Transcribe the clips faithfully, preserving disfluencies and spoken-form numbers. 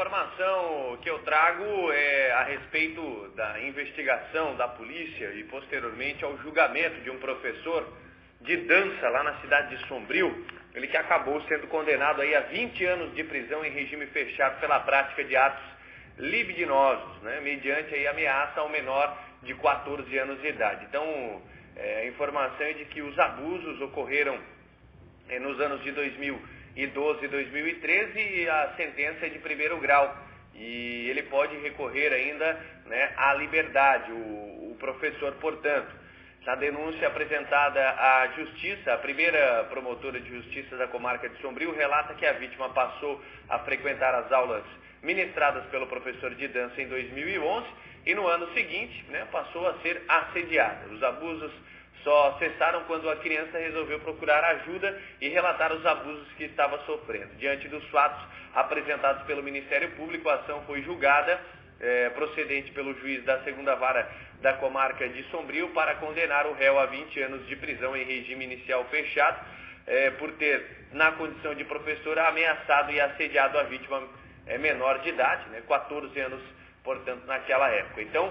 informação que eu trago é a respeito da investigação da polícia e posteriormente ao julgamento de um professor de dança lá na cidade de Sombrio, ele que acabou sendo condenado aí a vinte anos de prisão em regime fechado pela prática de atos libidinosos, né, mediante aí ameaça ao menor de quatorze anos de idade. Então, é, a informação é de que os abusos ocorreram é, nos anos de dois mil e doze e dois mil e treze e a sentença é de primeiro grau e ele pode recorrer ainda, né, à liberdade, o, o professor, portanto. Na denúncia apresentada à Justiça, a primeira promotora de Justiça da comarca de Sombrio relata que a vítima passou a frequentar as aulas ministradas pelo professor de dança em dois mil e onze e no ano seguinte, né, passou a ser assediada. Os abusos só cessaram quando a criança resolveu procurar ajuda e relatar os abusos que estava sofrendo. Diante dos fatos apresentados pelo Ministério Público, a ação foi julgada, é, procedente pelo juiz da segunda vara da comarca de Sombrio, para condenar o réu a vinte anos de prisão em regime inicial fechado, é, por ter, na condição de professora, ameaçado e assediado a vítima é, menor de idade, né, quatorze anos, portanto, naquela época. Então,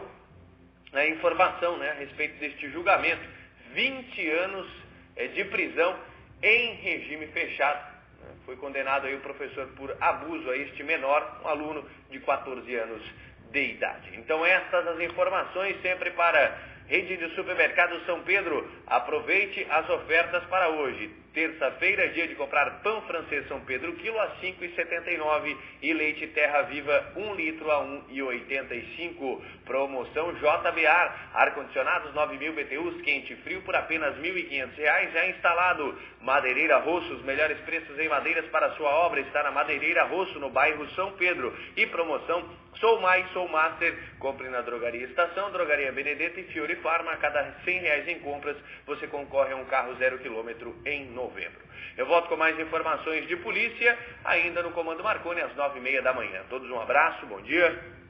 a informação, né, a respeito deste julgamento, vinte anos é, de prisão em regime fechado. Né, foi condenado aí o professor por abuso a este menor, um aluno de quatorze anos de idade. Então estas as informações sempre para Rede de Supermercados São Pedro. Aproveite as ofertas para hoje. Terça-feira, dia de comprar pão francês São Pedro, quilo a cinco reais e setenta e nove centavos e leite Terra Viva um litro a um real e oitenta e cinco centavos. Promoção J B A R, ar-condicionados nove mil B T Us, quente e frio por apenas mil e quinhentos reais, já instalado. Madeireira Rosso, os melhores preços em madeiras para sua obra está na Madeireira Rosso, no bairro São Pedro. E promoção Sou Mais, Sou Master, compre na Drogaria Estação, Drogaria Benedetta e Fiore Farma. A cada cem reais em compras, você concorre a um carro zero quilômetro em novembro. Eu volto com mais informações de polícia, ainda no Comando Marconi, às nove e meia da manhã. Todos um abraço, bom dia.